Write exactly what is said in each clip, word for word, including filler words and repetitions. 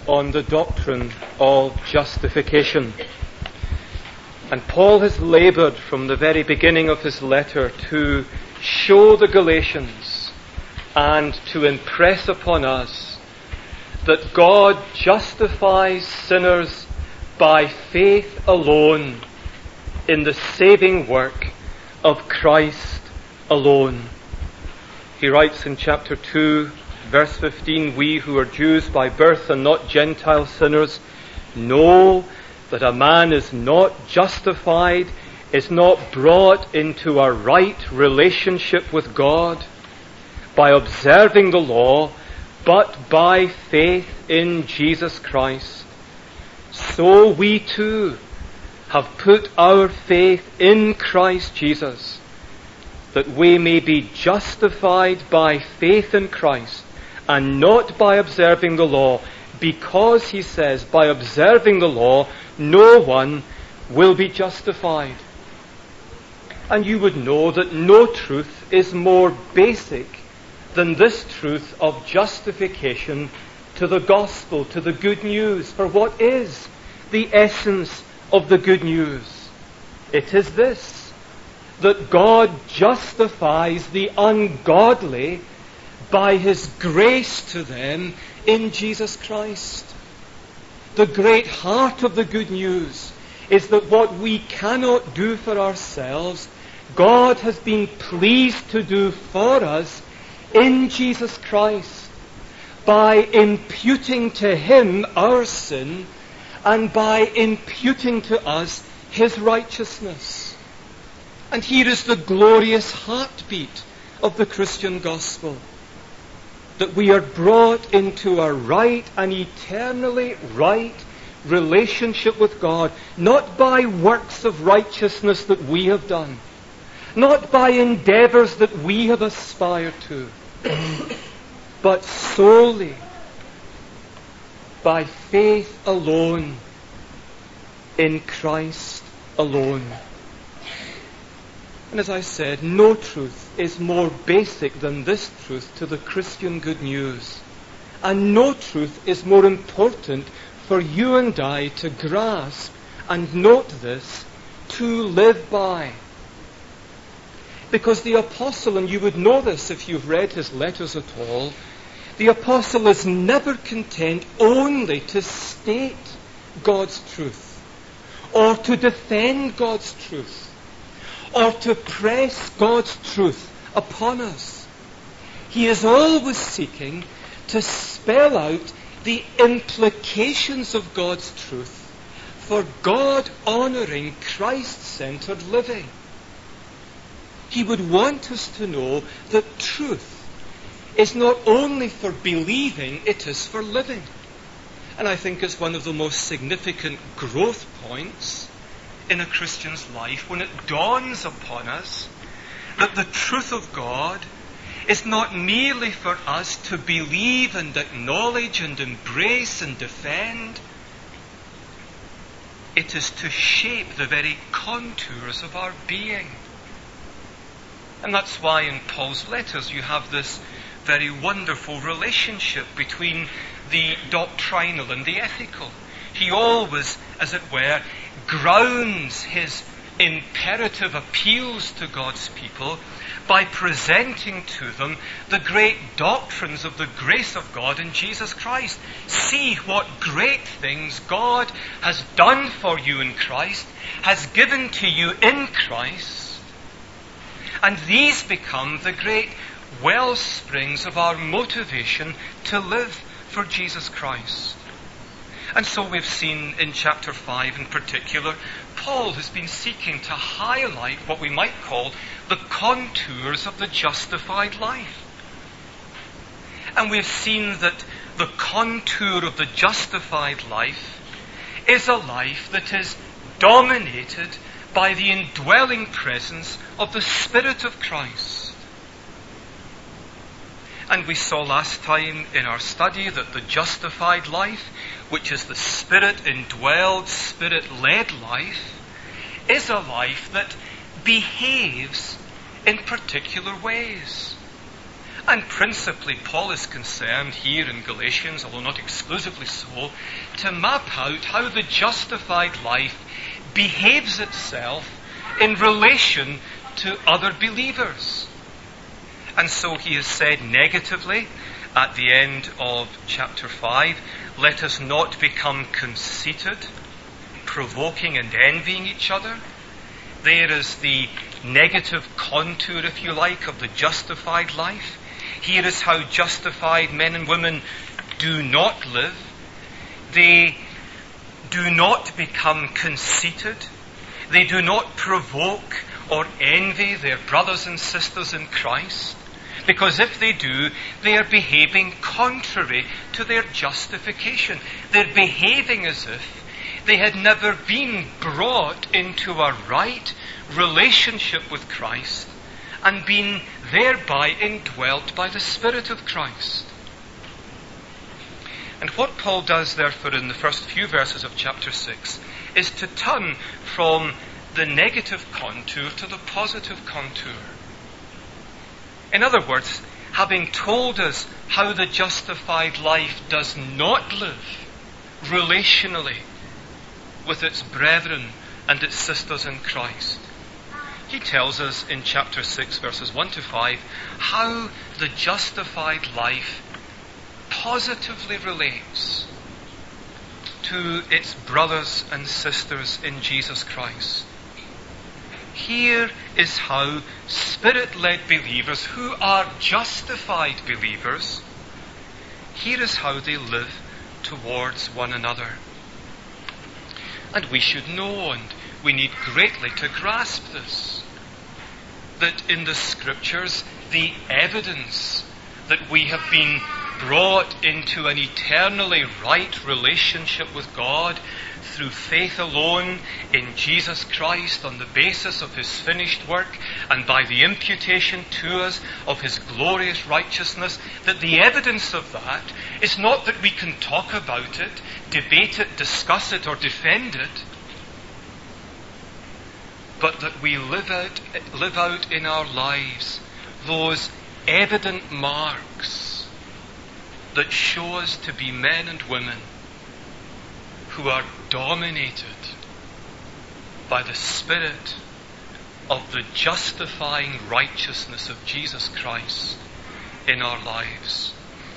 on the doctrine of justification. And Paul has laboured from the very beginning of his letter to show the Galatians and to impress upon us that God justifies sinners by faith alone in the saving work of Christ alone. He writes in chapter two, verse fifteen, "We who are Jews by birth and not Gentile sinners know that a man is not justified, is not brought into a right relationship with God by observing the law, but by faith in Jesus Christ. So we too have put our faith in Christ Jesus, that we may be justified by faith in Christ, and not by observing the law, because," he says, "by observing the law, no one will be justified." And you would know that no truth is more basic than this truth of justification to the gospel, to the good news. For what is the essence of the good news? It is this, that God justifies the ungodly by his grace to them in Jesus Christ. The great heart of the good news is that what we cannot do for ourselves, God has been pleased to do for us in Jesus Christ by imputing to him our sin and by imputing to us his righteousness. And here is the glorious heartbeat of the Christian gospel, that we are brought into a right and eternally right relationship with God, not by works of righteousness that we have done, not by endeavours that we have aspired to, but solely by faith alone in Christ alone. And as I said, no truth is more basic than this truth to the Christian good news. And no truth is more important for you and I to grasp and note this, to live by. Because the apostle, and you would know this if you've read his letters at all, the apostle is never content only to state God's truth, or to defend God's truth, or to press God's truth upon us. He is always seeking to spell out the implications of God's truth for God-honouring, Christ-centred living. He would want us to know that truth is not only for believing, it is for living. And I think it's one of the most significant growth points in a Christian's life when it dawns upon us that the truth of God is not merely for us to believe and acknowledge and embrace and defend. It is to shape the very contours of our being. And that's why in Paul's letters you have this very wonderful relationship between the doctrinal and the ethical. He always, as it were, grounds his imperative appeals to God's people by presenting to them the great doctrines of the grace of God in Jesus Christ. See what great things God has done for you in Christ, has given to you in Christ. And these become the great well springs of our motivation to live for Jesus Christ. And so we've seen in chapter five in particular, Paul has been seeking to highlight what we might call the contours of the justified life. And we've seen that the contour of the justified life is a life that is dominated by the indwelling presence of the Spirit of Christ. And we saw last time in our study that the justified life, which is the Spirit-indwelled, Spirit-led life, is a life that behaves in particular ways. And principally, Paul is concerned here in Galatians, although not exclusively so, to map out how the justified life behaves itself in relation to other believers. And so he has said negatively at the end of chapter five, let us not become conceited, provoking and envying each other. There is the negative contour, if you like, of the justified life. Here is how justified men and women do not live. They do not become conceited. They do not provoke or envy their brothers and sisters in Christ. Because if they do, they are behaving contrary to their justification. They're behaving as if they had never been brought into a right relationship with Christ and been thereby indwelt by the Spirit of Christ. And what Paul does, therefore, in the first few verses of chapter six is to turn from the negative contour to the positive contour. In other words, having told us how the justified life does not live relationally with its brethren and its sisters in Christ, he tells us in chapter six, verses one to five, how the justified life positively relates to its brothers and sisters in Jesus Christ. Here is how Spirit-led believers, who are justified believers, here is how they live towards one another. And we should know, and we need greatly to grasp this, that in the Scriptures, the evidence that we have been brought into an eternally right relationship with God through faith alone in Jesus Christ on the basis of His finished work and by the imputation to us of His glorious righteousness, that the evidence of that is not that we can talk about it, debate it, discuss it, or defend it, but that we live out, live out in our lives those evident marks that show us to be men and women who are dominated by the Spirit of the justifying righteousness of Jesus Christ in our lives.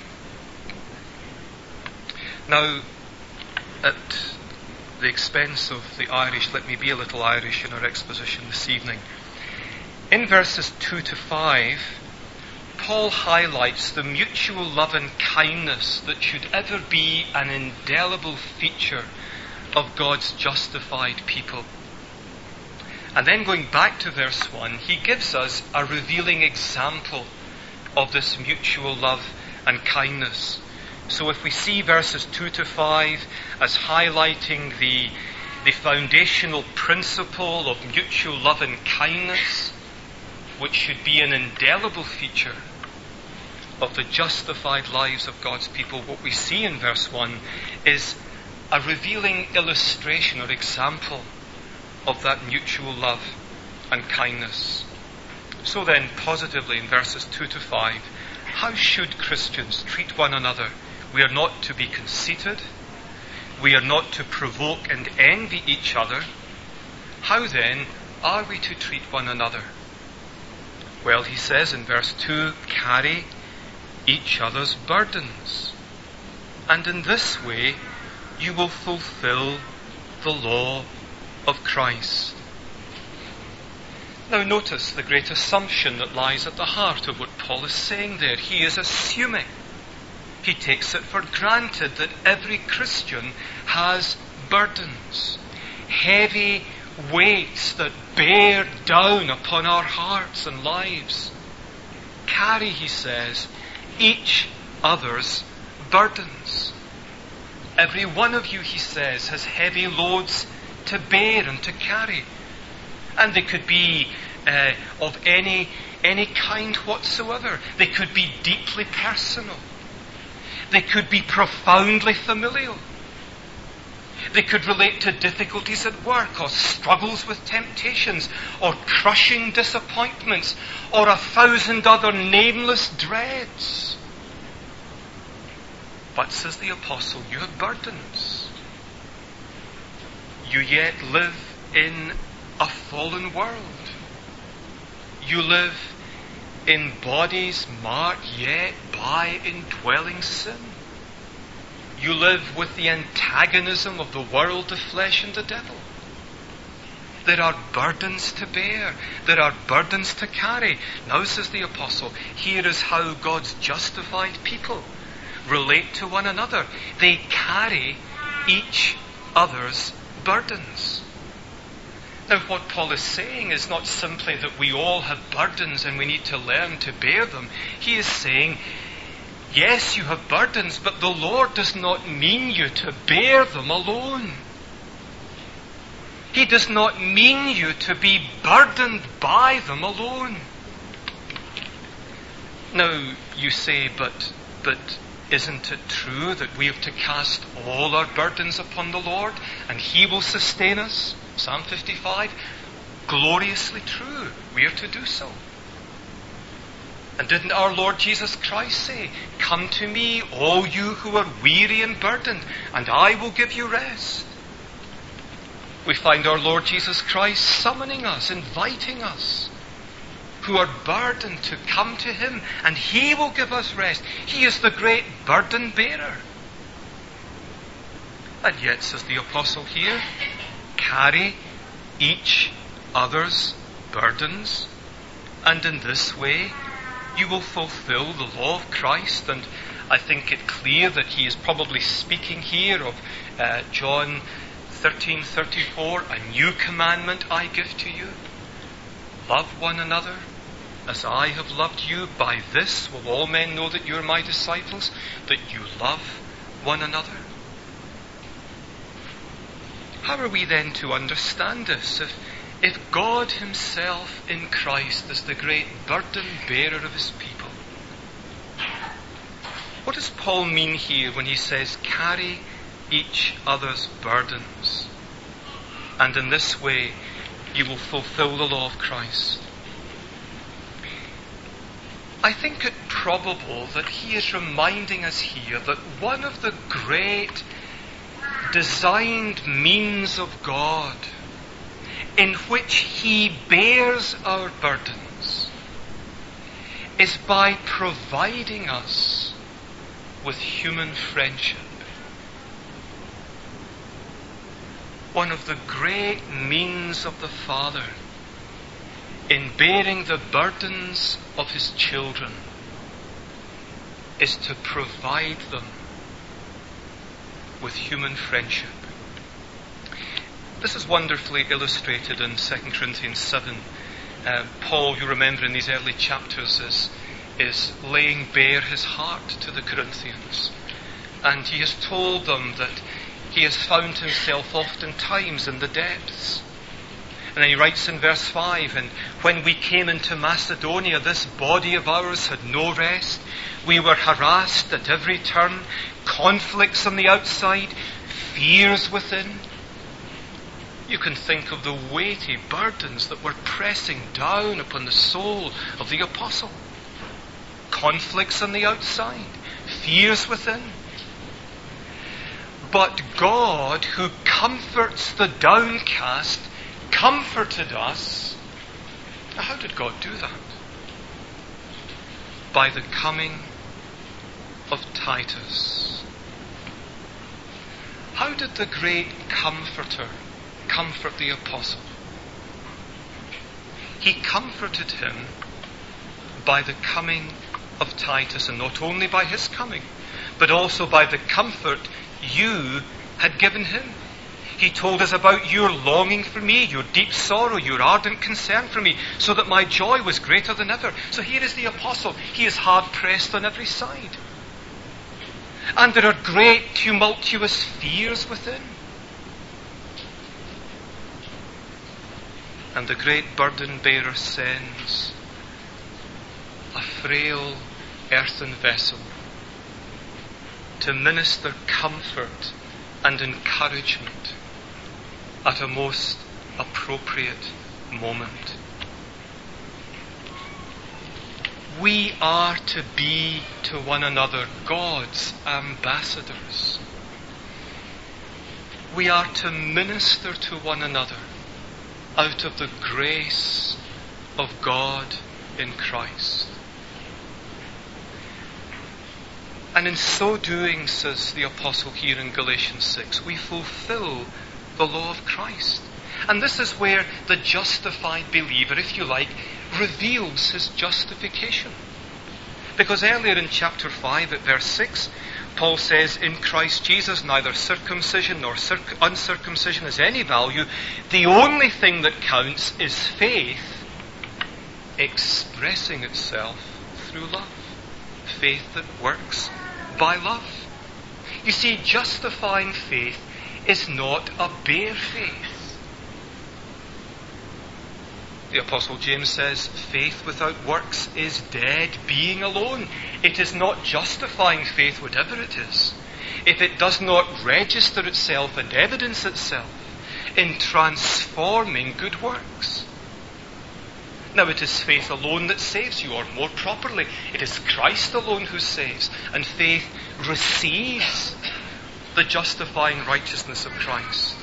Now, at the expense of the Irish, let me be a little Irish in our exposition this evening. In verses two to five, Paul highlights the mutual love and kindness that should ever be an indelible feature of God's justified people. And then going back to verse one, he gives us a revealing example of this mutual love and kindness. So if we see verses two to five as highlighting the, the foundational principle of mutual love and kindness, which should be an indelible feature of the justified lives of God's people, what we see in verse one is a revealing illustration or example of that mutual love and kindness. So then, positively in verses two to five, how should Christians treat one another? We are not to be conceited. We are not to provoke and envy each other. How then are we to treat one another? Well, he says in verse two, carry each other's burdens, and in this way you will fulfill the law of Christ. Now notice the great assumption that lies at the heart of what Paul is saying there. He is assuming, he takes it for granted that every Christian has burdens, heavy weights that bear down upon our hearts and lives. Carry, he says, each other's burdens. Every one of you, he says, has heavy loads to bear and to carry. And they could be uh, of any, any kind whatsoever. They could be deeply personal. They could be profoundly familial. They could relate to difficulties at work, or struggles with temptations, or crushing disappointments, or a thousand other nameless dreads. But, says the apostle, you have burdens. You yet live in a fallen world. You live in bodies marked yet by indwelling sin. You live with the antagonism of the world, the flesh, and the devil. There are burdens to bear. There are burdens to carry. Now, says the apostle, here is how God's justified people relate to one another. They carry each other's burdens. Now, what Paul is saying is not simply that we all have burdens and we need to learn to bear them. He is saying, yes, you have burdens, but the Lord does not mean you to bear them alone. He does not mean you to be burdened by them alone. Now, you say, but, but isn't it true that we have to cast all our burdens upon the Lord and He will sustain us? Psalm fifty-five, gloriously true. We are to do so. And didn't our Lord Jesus Christ say, come to me, all you who are weary and burdened, and I will give you rest? We find our Lord Jesus Christ summoning us, inviting us, who are burdened, to come to Him, and He will give us rest. He is the great burden bearer. And yet, says the apostle here, carry each other's burdens, and in this way you will fulfill the law of Christ. And I think it clear that he is probably speaking here of uh, John thirteen thirty-four, a new commandment I give to you. Love one another as I have loved you. By this will all men know that you are my disciples, that you love one another. How are we then to understand this? If, if God Himself in Christ is the great burden bearer of His people, what does Paul mean here when he says, carry each other's burdens, and in this way you will fulfill the law of Christ? I think it probable that he is reminding us here that one of the great designed means of God in which He bears our burdens is by providing us with human friendship. One of the great means of the Father in bearing the burdens of His children is to provide them with human friendship. This is wonderfully illustrated in Second Corinthians seven. Uh, Paul, you remember in these early chapters, is, is laying bare his heart to the Corinthians. And he has told them that he has found himself oftentimes in the depths. And then he writes in verse five, and when we came into Macedonia, this body of ours had no rest. We were harassed at every turn, conflicts on the outside, fears within. You can think of the weighty burdens that were pressing down upon the soul of the apostle. Conflicts on the outside, fears within. But God, who comforts the downcast, comforted us. Now, how did God do that? By the coming of Titus. How did the great Comforter comfort the apostle? He comforted him by the coming of Titus, and not only by his coming, but also by the comfort you had given him. He told us about your longing for me, your deep sorrow, your ardent concern for me, so that my joy was greater than ever. So here is the apostle. He is hard pressed on every side. And there are great tumultuous fears within. And the great burden bearer sends a frail earthen vessel to minister comfort and encouragement at a most appropriate moment. We are to be to one another God's ambassadors. We are to minister to one another out of the grace of God in Christ. And in so doing, says the apostle here in Galatians six, we fulfill the law of Christ. And this is where the justified believer, if you like, reveals his justification. Because earlier in chapter five at verse six, Paul says, in Christ Jesus neither circumcision nor circ- uncircumcision has any value. The only thing that counts is faith expressing itself through love. Faith that works by love. You see, justifying faith is not a bare faith. The Apostle James says, faith without works is dead, being alone. It is not justifying faith, whatever it is, if it does not register itself and evidence itself in transforming good works. Now, it is faith alone that saves you, or more properly, it is Christ alone who saves, and faith receives the justifying righteousness of Christ.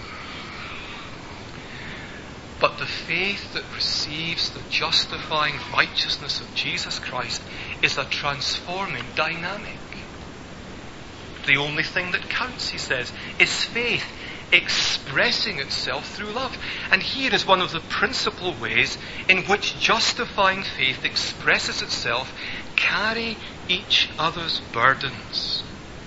But the faith that receives the justifying righteousness of Jesus Christ is a transforming dynamic. The only thing that counts, he says, is faith expressing itself through love. And here is one of the principal ways in which justifying faith expresses itself. Carry each other's burdens.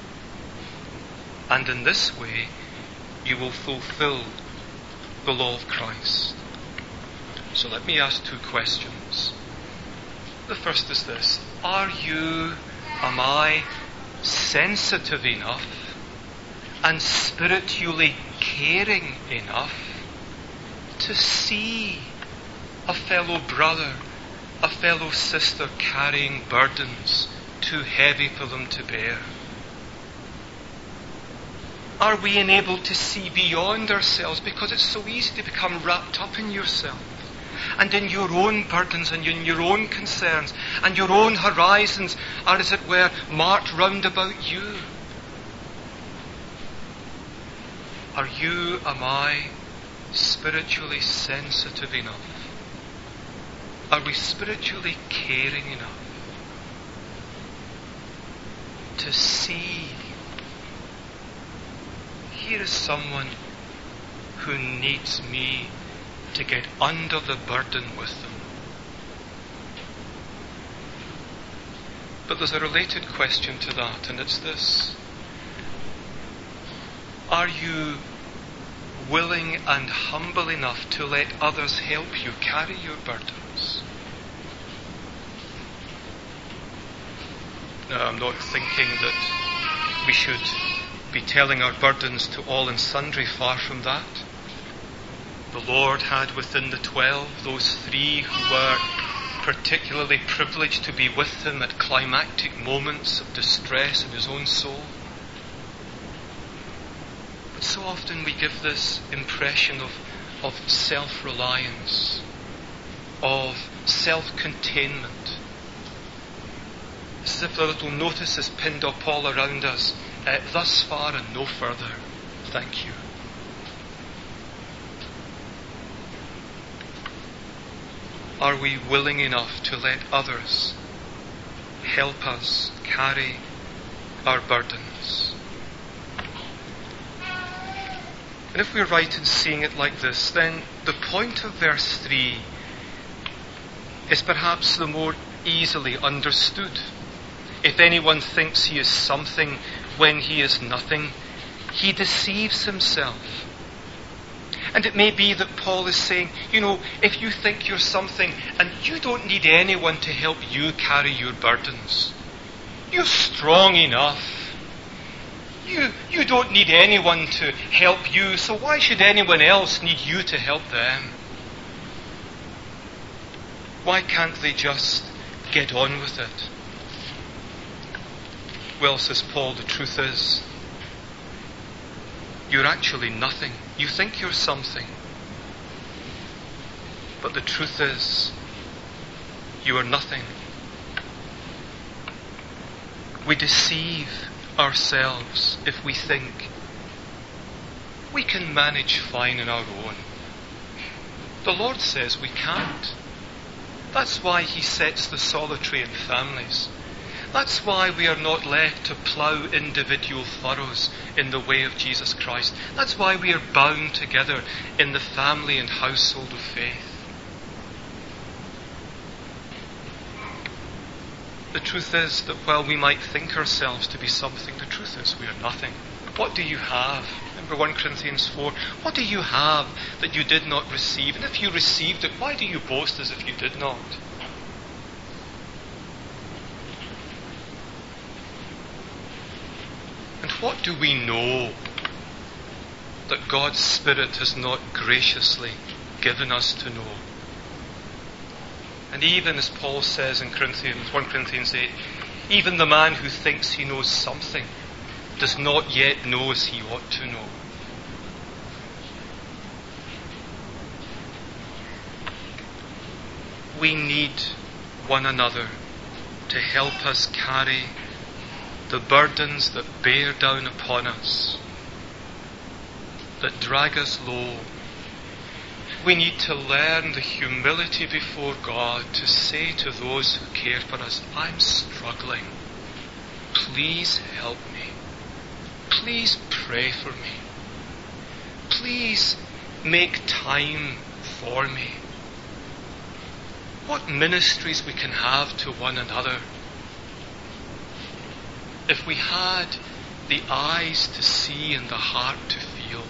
And in this way, you will fulfill the law of Christ. So let me ask two questions. The first is this: are you, am I, sensitive enough and spiritually caring enough to see a fellow brother, a fellow sister carrying burdens too heavy for them to bear? Are we enabled to see beyond ourselves? Because it's so easy to become wrapped up in yourself and in your own burdens and in your own concerns, and your own horizons are, as it were, marked round about you. Are you, am I, spiritually sensitive enough? Are we spiritually caring enough to see, here is someone who needs me to get under the burden with them? But there's a related question to that, and it's this: are you willing and humble enough to let others help you carry your burdens? Now, I'm not thinking that we should be telling our burdens to all and sundry, far from that. The Lord had within the twelve those three who were particularly privileged to be with him at climactic moments of distress in his own soul. But so often we give this impression of, of self-reliance, of self-containment. It's as if the little notice is pinned up all around us, uh, thus far and no further. Thank you. Are we willing enough to let others help us carry our burdens? And if we're right in seeing it like this, then the point of verse three is perhaps the more easily understood. If anyone thinks he is something when he is nothing, he deceives himself. And it may be that Paul is saying, you know, if you think you're something and you don't need anyone to help you carry your burdens, you're strong enough. You, you don't need anyone to help you, so why should anyone else need you to help them? Why can't they just get on with it? Well, says Paul, the truth is, you're actually nothing. You think you're something. But the truth is, you are nothing. We deceive ourselves if we think we can manage fine on our own. The Lord says we can't. That's why He sets the solitary in families. That's why we are not left to plough individual furrows in the way of Jesus Christ. That's why we are bound together in the family and household of faith. The truth is that while we might think ourselves to be something, the truth is we are nothing. What do you have? Remember First Corinthians four. What do you have that you did not receive? And if you received it, why do you boast as if you did not? And what do we know that God's Spirit has not graciously given us to know? And even as Paul says in Corinthians, First Corinthians eight, even the man who thinks he knows something does not yet know as he ought to know. We need one another to help us carry the burdens that bear down upon us, that drag us low. We need to learn the humility before God to say to those who care for us, I'm struggling. Please help me. Please pray for me. Please make time for me. What ministries we can have to one another. If we had the eyes to see and the heart to feel.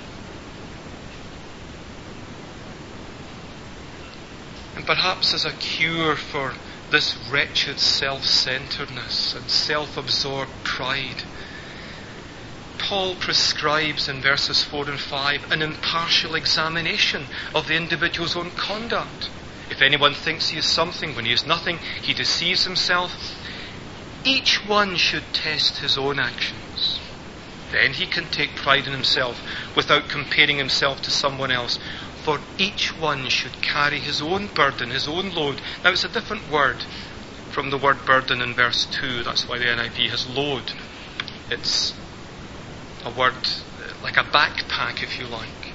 And perhaps as a cure for this wretched self-centeredness and self-absorbed pride, Paul prescribes in verses four and five an impartial examination of the individual's own conduct. If anyone thinks he is something when he is nothing, he deceives himself. Each one should test his own actions. Then he can take pride in himself without comparing himself to someone else. For each one should carry his own burden, his own load. Now it's a different word from the word burden in verse two. That's why the N I V has load. It's a word like a backpack, if you like.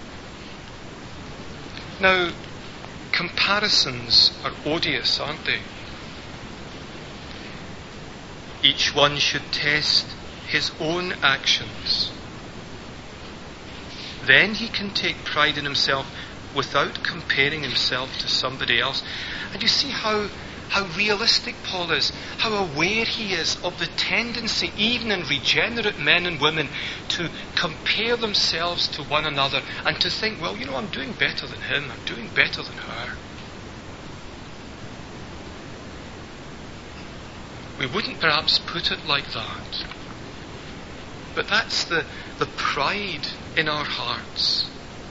Now, comparisons are odious, aren't they? Each one should test his own actions. Then he can take pride in himself without comparing himself to somebody else. And you see how, how realistic Paul is, how aware he is of the tendency, even in regenerate men and women, to compare themselves to one another and to think, well, you know, I'm doing better than him, I'm doing better than her. We wouldn't perhaps put it like that. But that's the, the pride in our hearts.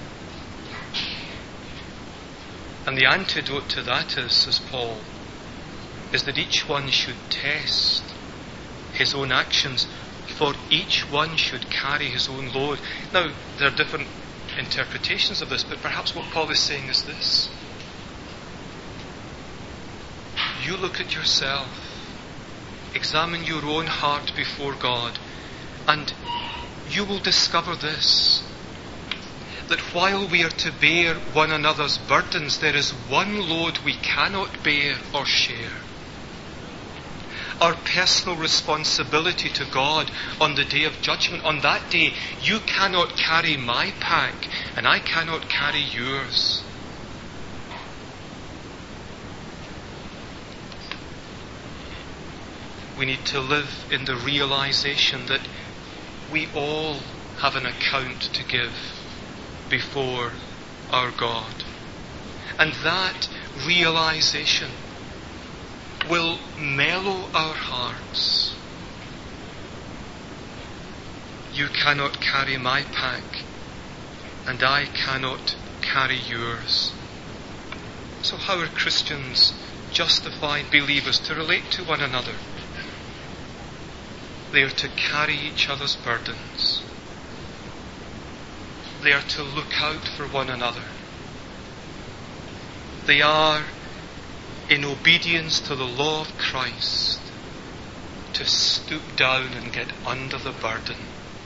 And the antidote to that is, says Paul, is that each one should test his own actions, for each one should carry his own load. Now, there are different interpretations of this, but perhaps what Paul is saying is this. You look at yourself, examine your own heart before God, and you will discover this, that while we are to bear one another's burdens, there is one load we cannot bear or share. Our personal responsibility to God on the day of judgment. On that day, you cannot carry my pack, and I cannot carry yours. We need to live in the realization that we all have an account to give before our God. And that realization will mellow our hearts. You cannot carry my pack, and I cannot carry yours. So how are Christians, justified believers, to relate to one another? They are to carry each other's burdens. they are to look out for one another. They are, in obedience to the law of Christ, to stoop down and get under the burden.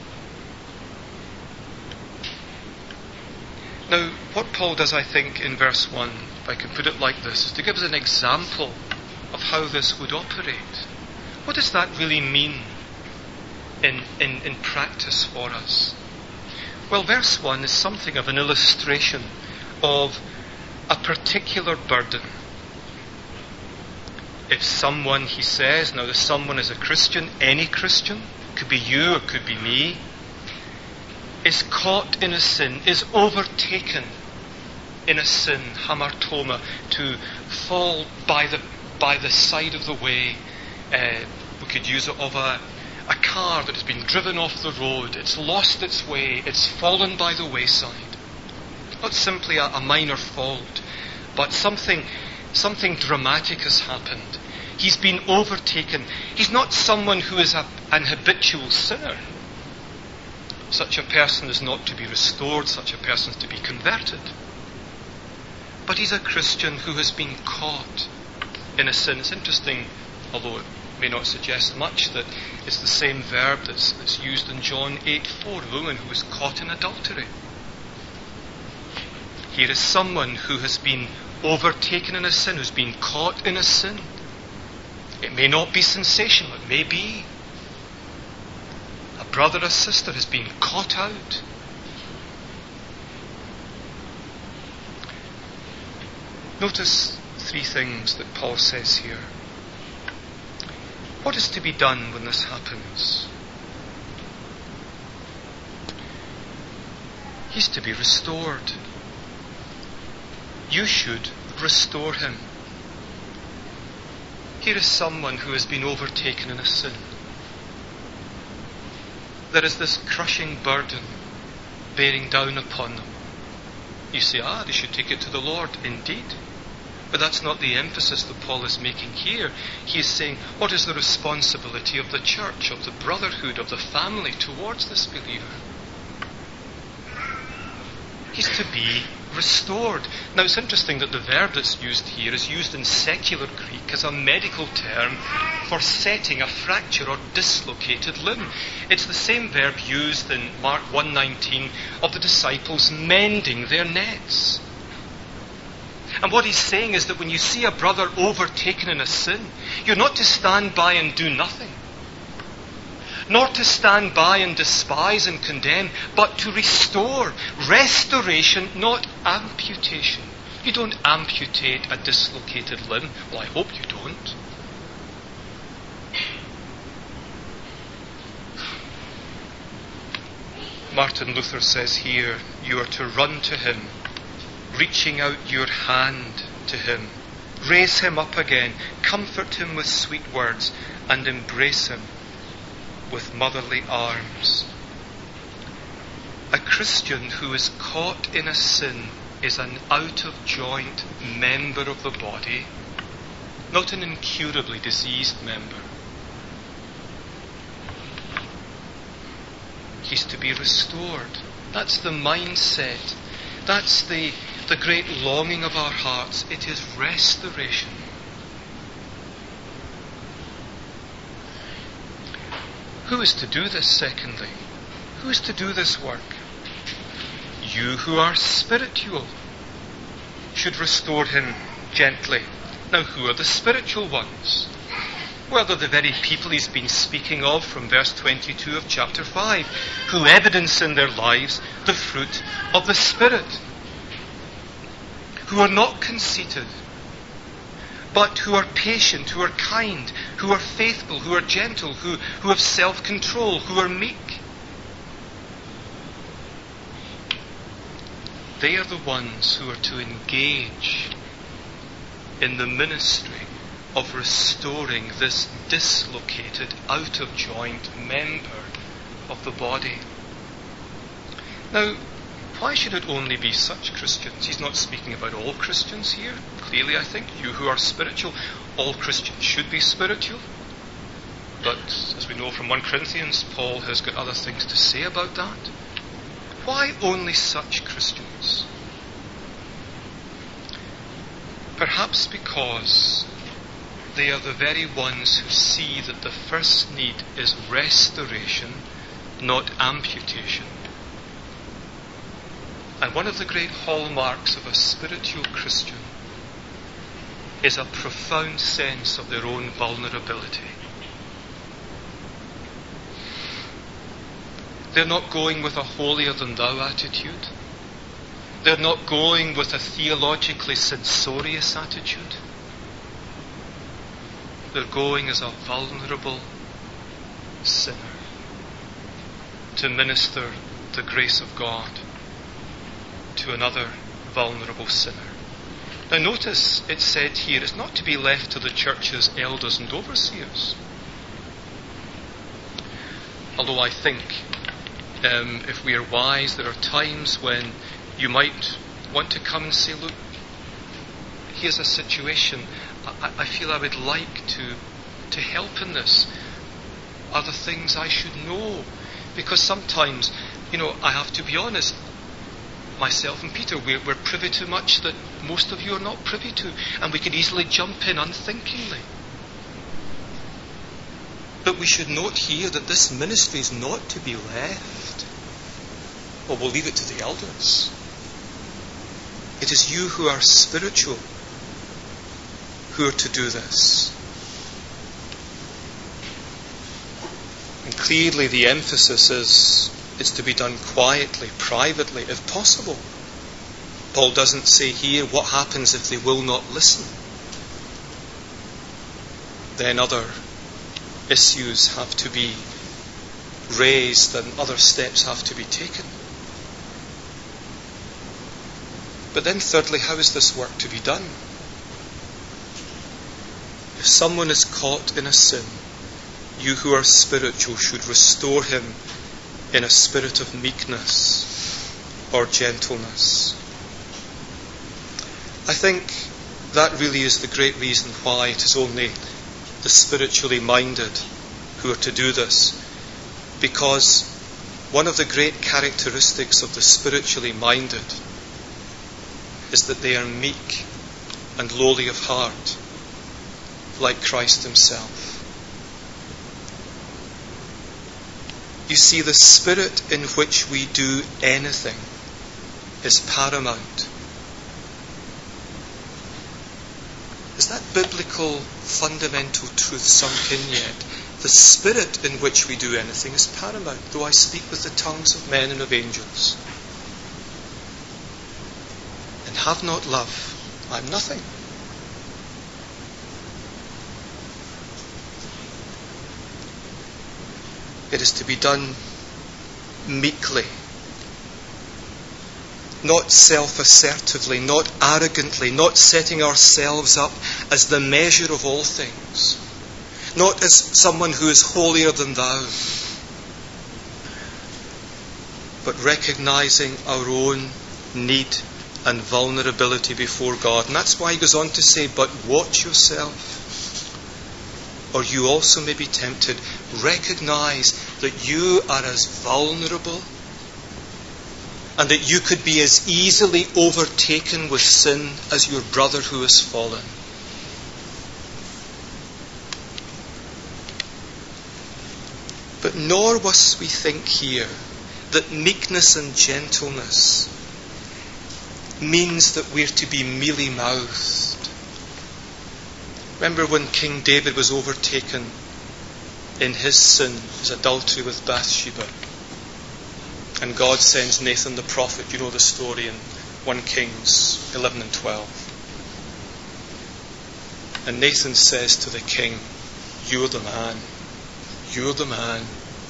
Now, what Paul does, I think, in verse one, if I can put it like this, is to give us an example of how this would operate. What does that really mean in, in, in practice for us? Well, verse one is something of an illustration of a particular burden. If someone, he says, now the someone is a Christian, any Christian, could be you or could be me, is caught in a sin, is overtaken in a sin, hamartoma, to fall by the by the side of the way. Uh, we could use it of a, a car that has been driven off the road. It's lost its way. It's fallen by the wayside. Not simply a, a minor fault, but something something dramatic has happened. He's been overtaken. He's not someone who is a, an habitual sinner. Such a person is not to be restored. Such a person is to be converted. But he's a Christian who has been caught in a sin. It's interesting, although it may not suggest much, that it's the same verb that's, that's used in John eight four, a woman who was caught in adultery. Here is someone who has been overtaken in a sin, who's been caught in a sin. It may not be sensational, it may be. A brother or sister has been caught out. Notice three things that Paul says here. What is to be done when this happens? He's to be restored. You should restore him. Here is someone who has been overtaken in a sin. There is this crushing burden bearing down upon them. You say, ah, they should take it to the Lord. Indeed. But that's not the emphasis that Paul is making here. He is saying, what is the responsibility of the church, of the brotherhood, of the family towards this believer? He's to be restored. Now, it's interesting that the verb that's used here is used in secular Greek as a medical term for setting a fracture or dislocated limb. It's the same verb used in Mark one nineteen of the disciples mending their nets. And what he's saying is that when you see a brother overtaken in a sin, you're not to stand by and do nothing. Not to stand by and despise and condemn, but to restore. Restoration, not amputation. You don't amputate a dislocated limb. Well, I hope you don't. Martin Luther says here, you are to run to him, reaching out your hand to him. Raise him up again, comfort him with sweet words, and embrace him with motherly arms. A Christian who is caught in a sin is an out-of-joint member of the body, not an incurably diseased member. He's to be restored. That's the mindset. That's the, the great longing of our hearts. It is restoration. Who is to do this, secondly? Who is to do this work? You who are spiritual should restore him gently. Now, who are the spiritual ones? Well, they're the very people he's been speaking of from verse twenty-two of chapter five, who evidence in their lives the fruit of the Spirit, who are not conceited, but who are patient, who are kind, who are faithful, who are gentle, who, who have self-control, who are meek. They are the ones who are to engage in the ministry of restoring this dislocated, out-of-joint member of the body. Now, why should it only be such Christians? He's not speaking about all Christians here. Clearly, I think, you who are spiritual, all Christians should be spiritual. But, as we know from First Corinthians, Paul has got other things to say about that. why only such Christians? Perhaps because they are the very ones who see that the first need is restoration, not amputation. And one of the great hallmarks of a spiritual Christian is a profound sense of their own vulnerability. They're not going with a holier-than-thou attitude. They're not going with a theologically censorious attitude. They're going as a vulnerable sinner to minister the grace of God to another vulnerable sinner. Now notice it's said here, it's not to be left to the church's elders and overseers. Although I think um, if we are wise, there are times when you might want to come and say, look, here's a situation. I, I feel I would like to, to help in this. Are there things I should know? Because sometimes, you know, I have to be honest, myself and Peter, we're, we're privy to much that most of you are not privy to, and we can easily jump in unthinkingly. But we should note here that this ministry is not to be left. Well, we'll leave it to the elders. It is you who are spiritual who are to do this. And clearly the emphasis is it's to be done quietly, privately, if possible. Paul doesn't say here what happens if they will not listen. Then other issues have to be raised and other steps have to be taken. But then thirdly, how is this work to be done? If someone is caught in a sin, you who are spiritual should restore him in a spirit of meekness or gentleness. I think that really is the great reason why it is only the spiritually minded who are to do this. Because one of the great characteristics of the spiritually minded is that they are meek and lowly of heart, like Christ himself. You see, the spirit in which we do anything is paramount. Is that biblical fundamental truth sunk in yet? The spirit in which we do anything is paramount. Though I speak with the tongues of men and of angels, and have not love, I am nothing. It is to be done meekly, not self-assertively, not arrogantly, not setting ourselves up as the measure of all things, not as someone who is holier than thou, but recognizing our own need and vulnerability before God. And that's why he goes on to say, but watch yourself, or you also may be tempted. Recognize that you are as vulnerable and that you could be as easily overtaken with sin as your brother who has fallen. But nor must we think here that meekness and gentleness means that we're to be mealy-mouthed. Remember when King David was overtaken in his sin, his adultery with Bathsheba, and God sends Nathan the prophet. You know the story in First Kings eleven and twelve. And Nathan says to the king, you're the man. You're the man.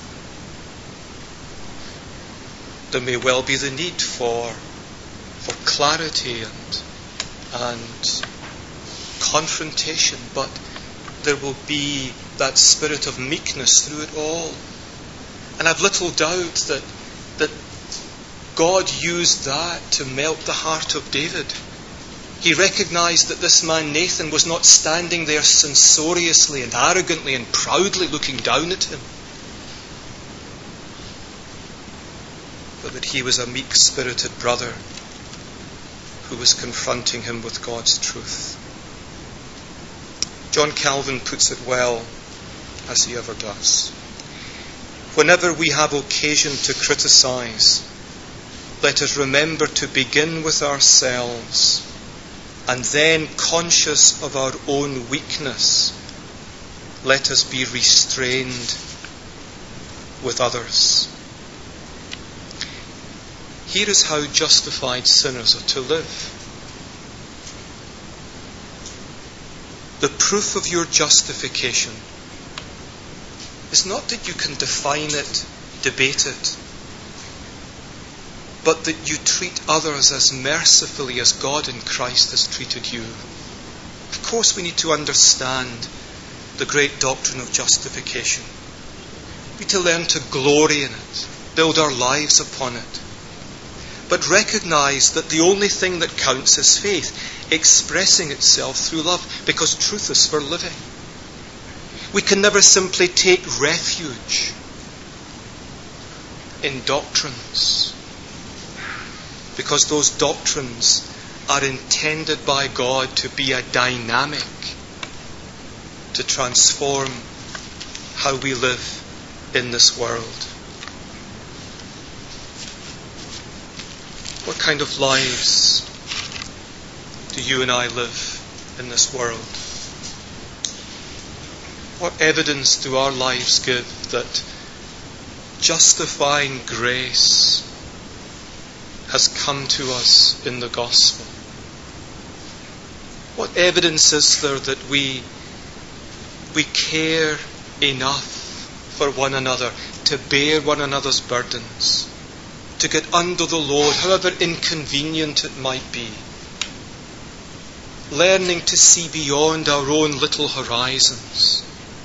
There may well be the need for for clarity and and confrontation, but there will be that spirit of meekness through it all. And I've little doubt that that God used that to melt the heart of David. He recognized that this man Nathan was not standing there censoriously and arrogantly and proudly looking down at him, but that that he was a meek-spirited brother who was confronting him with God's truth. John Calvin puts it well, as he ever does. Whenever we have occasion to criticize, let us remember to begin with ourselves, and then, conscious of our own weakness, let us be restrained with others. Here is how justified sinners are to live. The proof of your justification is not that you can define it, debate it, but that you treat others as mercifully as God in Christ has treated you. Of course, we need to understand the great doctrine of justification. We need to learn to glory in it, build our lives upon it. But recognize that the only thing that counts is faith, expressing itself through love, because truth is for living. We can never simply take refuge in doctrines, because those doctrines are intended by God to be a dynamic to transform how we live in this world. What kind of lives do you and I live in this world? What evidence do our lives give that justifying grace has come to us in the gospel? What evidence is there that we we care enough for one another to bear one another's burdens, to get under the load, however inconvenient it might be, learning to see beyond our own little horizons?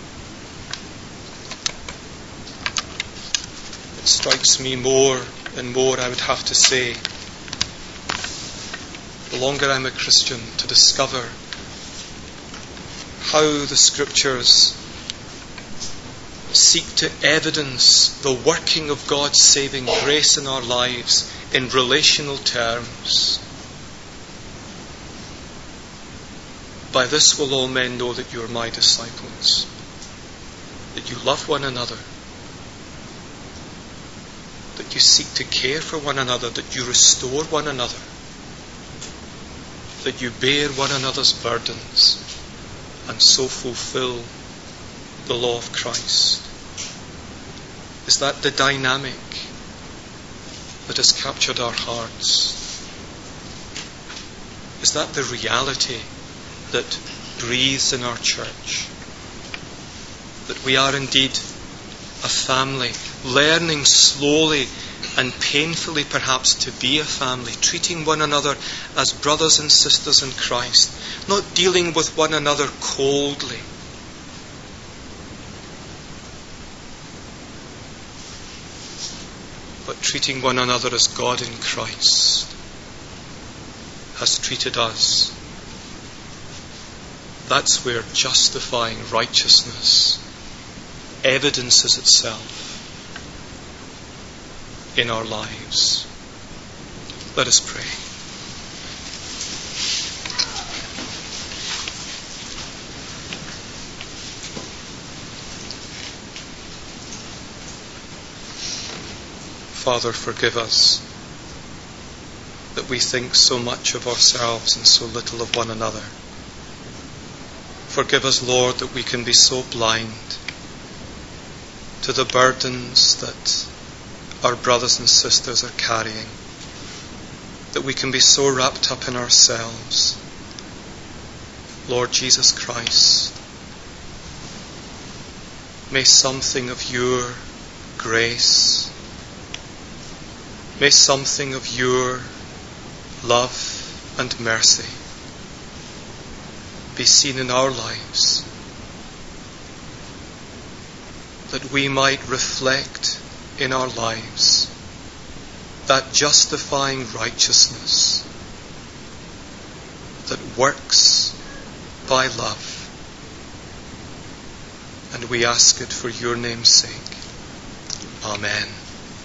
It strikes me more and more, I would have to say, the longer I'm a Christian, to discover how the Scriptures seek to evidence the working of God's saving grace in our lives in relational terms. By this will all men know that you are my disciples, that you love one another, that you seek to care for one another, that you restore one another, that you bear one another's burdens, and so fulfill the law of Christ. Is that the dynamic that has captured our hearts? Is that the reality that breathes in our church? That we are indeed a family, learning slowly and painfully perhaps to be a family, treating one another as brothers and sisters in Christ, not dealing with one another coldly, but treating one another as God in Christ has treated us. That's where justifying righteousness evidences itself in our lives. Let us pray. Father, forgive us that we think so much of ourselves and so little of one another. Forgive us, Lord, that we can be so blind to the burdens that our brothers and sisters are carrying, that we can be so wrapped up in ourselves. Lord Jesus Christ, may something of your grace, may something of your love and mercy be seen in our lives, that we might reflect in our lives that justifying righteousness that works by love. And we ask it for your name's sake. Amen.